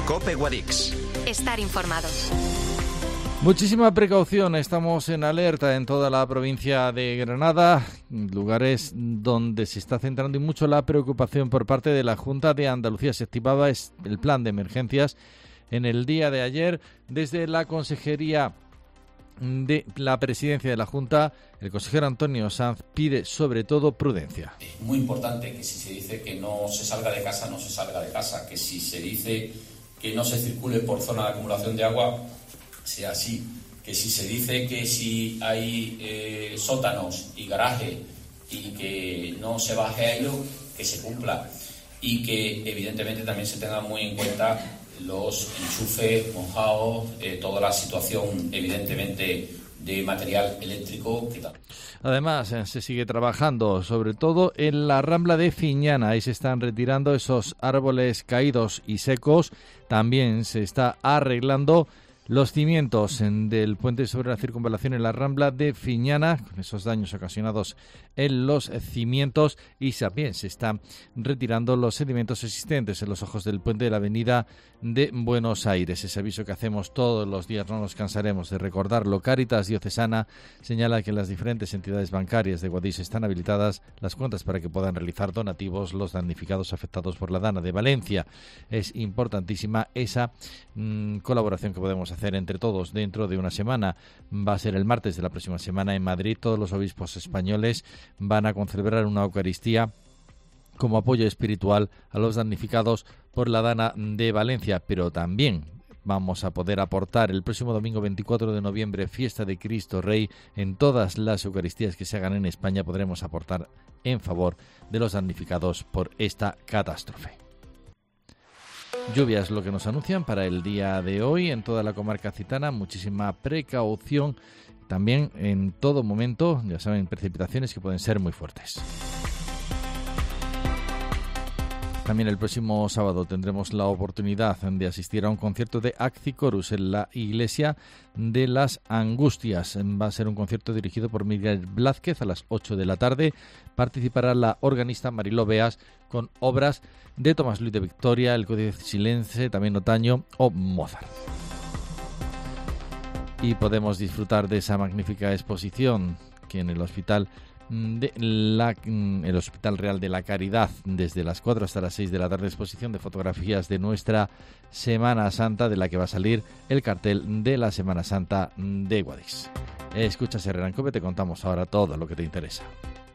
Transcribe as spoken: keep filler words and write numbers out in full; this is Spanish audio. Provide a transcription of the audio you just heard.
COPE Guadix. Estar informado. Muchísima precaución, estamos en alerta en toda la provincia de Granada, lugares donde se está centrando y mucho la preocupación por parte de la Junta de Andalucía. Se activaba el plan de emergencias en el día de ayer desde la Consejería de la Presidencia de la Junta. El consejero Antonio Sanz pide sobre todo prudencia. Es muy importante que si se dice que no se salga de casa, no se salga de casa, que si se dice que no se circule por zona de acumulación de agua, sea así, que si se dice que si hay eh, sótanos y garaje y que no se baje a ello, que se cumpla, y que evidentemente también se tenga muy en cuenta los enchufes mojados, eh, toda la situación evidentemente de material eléctrico. Que tal. Además, eh, se sigue trabajando sobre todo en la Rambla de Fiñana. Ahí se están retirando esos árboles caídos y secos. También se está arreglando los cimientos del puente sobre la circunvalación en la Rambla de Fiñana, con esos daños ocasionados en los cimientos, y también se están retirando los sedimentos existentes en los ojos del puente de la avenida de Buenos Aires. Ese aviso que hacemos todos los días, no nos cansaremos de recordarlo. Cáritas Diocesana señala que las diferentes entidades bancarias de Guadix están habilitadas las cuentas para que puedan realizar donativos los damnificados afectados por la Dana de Valencia. Es importantísima esa mmm, colaboración que podemos hacer entre todos dentro de una semana. Va a ser el martes de la próxima semana en Madrid. Todos los obispos españoles van a celebrar una Eucaristía como apoyo espiritual a los damnificados por la Dana de Valencia, pero también vamos a poder aportar el próximo domingo veinticuatro de noviembre, fiesta de Cristo Rey. En todas las Eucaristías que se hagan en España podremos aportar en favor de los damnificados por esta catástrofe. Lluvias lo que nos anuncian para el día de hoy en toda la comarca citana. Muchísima precaución también en todo momento. Ya saben, precipitaciones que pueden ser muy fuertes. También el próximo sábado tendremos la oportunidad de asistir a un concierto de Accicorus en la Iglesia de las Angustias. Va a ser un concierto dirigido por Miguel Blázquez a las ocho de la tarde. Participará la organista Mariló Beas con obras de Tomás Luis de Victoria, El Códice Silense, también Otaño o Mozart. Y podemos disfrutar de esa magnífica exposición que en el Hospital de la, el Hospital Real de la Caridad, desde las cuatro hasta las seis de la tarde, exposición de fotografías de nuestra Semana Santa, de la que va a salir el cartel de la Semana Santa de Guadix. Escuchas Herrera en COPE, te contamos ahora todo lo que te interesa.